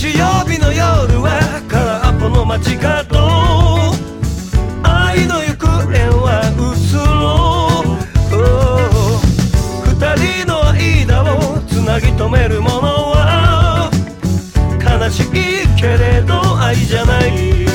日曜日の夜は空っぽの街角、愛の行方は薄ろう。二人の間をつなぎ止めるものは悲しいけれど愛じゃない。